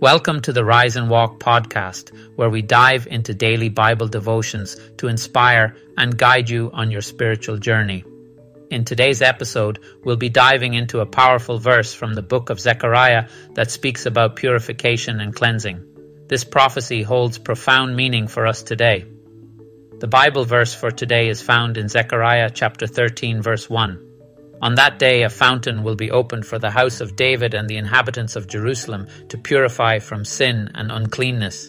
Welcome to the Rise and Walk podcast, where we dive into daily Bible devotions to inspire and guide you on your spiritual journey. In today's episode, we'll be diving into a powerful verse from the book of Zechariah that speaks about purification and cleansing. This prophecy holds profound meaning for us today. The Bible verse for today is found in Zechariah chapter 13, verse 1. On that day, a fountain will be opened for the house of David and the inhabitants of Jerusalem to purify from sin and uncleanness.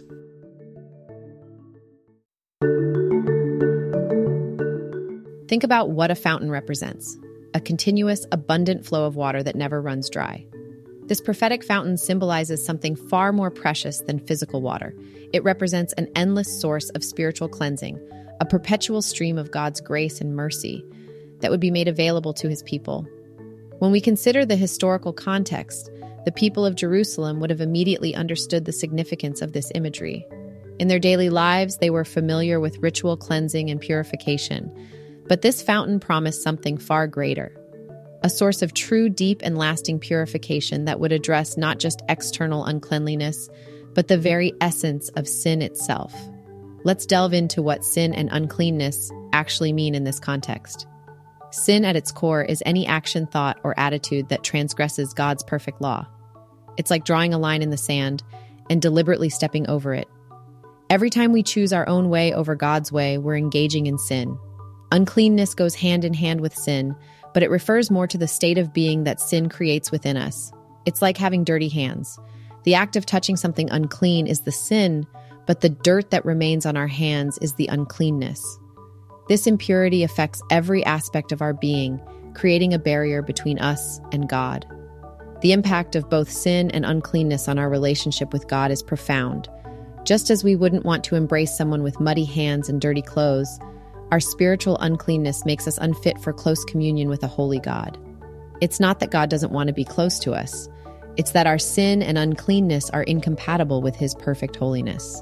Think about what a fountain represents: a continuous, abundant flow of water that never runs dry. This prophetic fountain symbolizes something far more precious than physical water. It represents an endless source of spiritual cleansing, a perpetual stream of God's grace and mercy that would be made available to his people. When we consider the historical context, the people of Jerusalem would have immediately understood the significance of this imagery. In their daily lives, they were familiar with ritual cleansing and purification, but this fountain promised something far greater: a source of true, deep, and lasting purification that would address not just external uncleanliness, but the very essence of sin itself. Let's delve into what sin and uncleanness actually mean in this context. Sin at its core is any action, thought, or attitude that transgresses God's perfect law. It's like drawing a line in the sand and deliberately stepping over it. Every time we choose our own way over God's way, we're engaging in sin. Uncleanness goes hand in hand with sin, but it refers more to the state of being that sin creates within us. It's like having dirty hands. The act of touching something unclean is the sin, but the dirt that remains on our hands is the uncleanness. This impurity affects every aspect of our being, creating a barrier between us and God. The impact of both sin and uncleanness on our relationship with God is profound. Just as we wouldn't want to embrace someone with muddy hands and dirty clothes, our spiritual uncleanness makes us unfit for close communion with a holy God. It's not that God doesn't want to be close to us. It's that our sin and uncleanness are incompatible with his perfect holiness.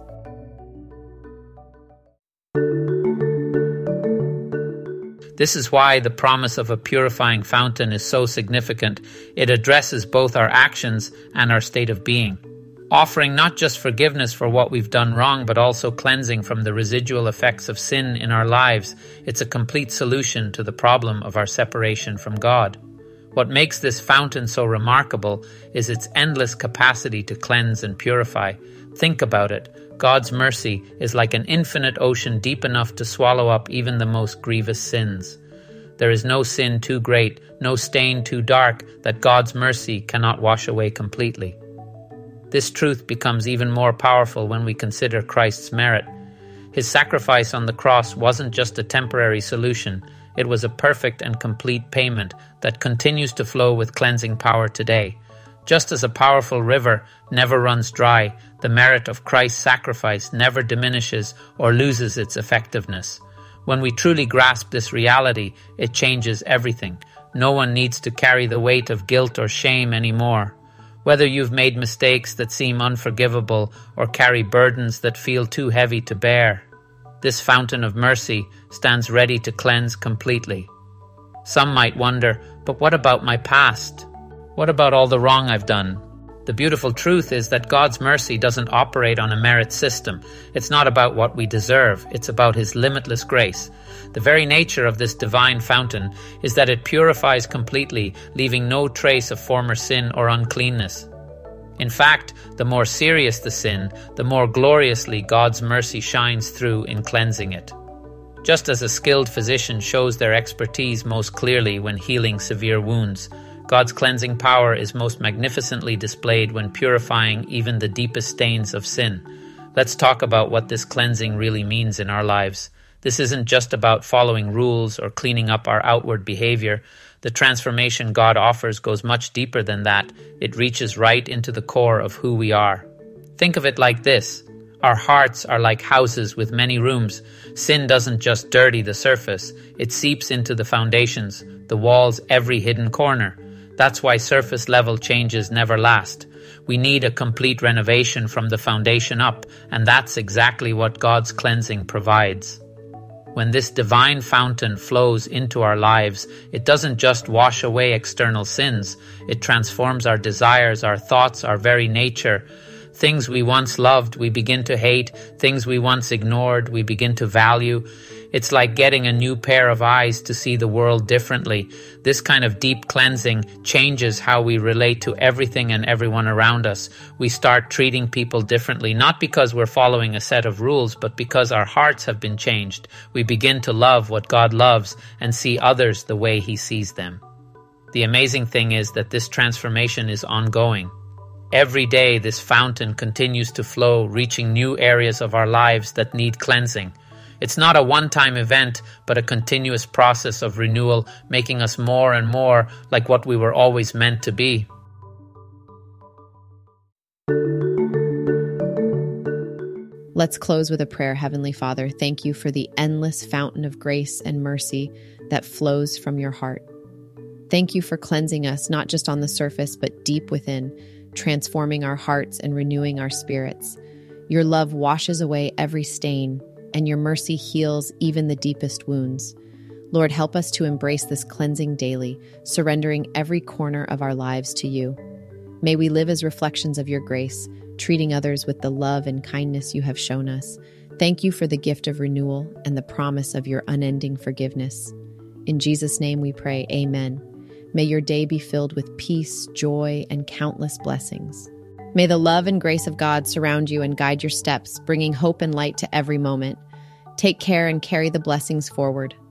This is why the promise of a purifying fountain is so significant. It addresses both our actions and our state of being, offering not just forgiveness for what we've done wrong, but also cleansing from the residual effects of sin in our lives. It's a complete solution to the problem of our separation from God. What makes this fountain so remarkable is its endless capacity to cleanse and purify. Think about it. God's mercy is like an infinite ocean deep enough to swallow up even the most grievous sins. There is no sin too great, no stain too dark that God's mercy cannot wash away completely. This truth becomes even more powerful when we consider Christ's merit. His sacrifice on the cross wasn't just a temporary solution. It was a perfect and complete payment that continues to flow with cleansing power today. Just as a powerful river never runs dry, the merit of Christ's sacrifice never diminishes or loses its effectiveness. When we truly grasp this reality, it changes everything. No one needs to carry the weight of guilt or shame anymore. Whether you've made mistakes that seem unforgivable or carry burdens that feel too heavy to bear, this fountain of mercy stands ready to cleanse completely. Some might wonder, but what about my past? What about all the wrong I've done? The beautiful truth is that God's mercy doesn't operate on a merit system. It's not about what we deserve. It's about his limitless grace. The very nature of this divine fountain is that it purifies completely, leaving no trace of former sin or uncleanness. In fact, the more serious the sin, the more gloriously God's mercy shines through in cleansing it. Just as a skilled physician shows their expertise most clearly when healing severe wounds, God's cleansing power is most magnificently displayed when purifying even the deepest stains of sin. Let's talk about what this cleansing really means in our lives. This isn't just about following rules or cleaning up our outward behavior. The transformation God offers goes much deeper than that. It reaches right into the core of who we are. Think of it like this. Our hearts are like houses with many rooms. Sin doesn't just dirty the surface. It seeps into the foundations, the walls, every hidden corner. That's why surface level changes never last. We need a complete renovation from the foundation up, and that's exactly what God's cleansing provides. When this divine fountain flows into our lives, it doesn't just wash away external sins. It transforms our desires, our thoughts, our very nature. Things we once loved, we begin to hate. Things we once ignored, we begin to value. It's like getting a new pair of eyes to see the world differently. This kind of deep cleansing changes how we relate to everything and everyone around us. We start treating people differently, not because we're following a set of rules, but because our hearts have been changed. We begin to love what God loves and see others the way He sees them. The amazing thing is that this transformation is ongoing. Every day, this fountain continues to flow, reaching new areas of our lives that need cleansing. It's not a one-time event, but a continuous process of renewal, making us more and more like what we were always meant to be. Let's close with a prayer. Heavenly Father, thank you for the endless fountain of grace and mercy that flows from your heart. Thank you for cleansing us, not just on the surface, but deep within, transforming our hearts and renewing our spirits. Your love washes away every stain, and your mercy heals even the deepest wounds. Lord, help us to embrace this cleansing daily, surrendering every corner of our lives to you. May we live as reflections of your grace, treating others with the love and kindness you have shown us. Thank you for the gift of renewal and the promise of your unending forgiveness. In Jesus' name we pray, amen. May your day be filled with peace, joy, and countless blessings. May the love and grace of God surround you and guide your steps, bringing hope and light to every moment. Take care and carry the blessings forward.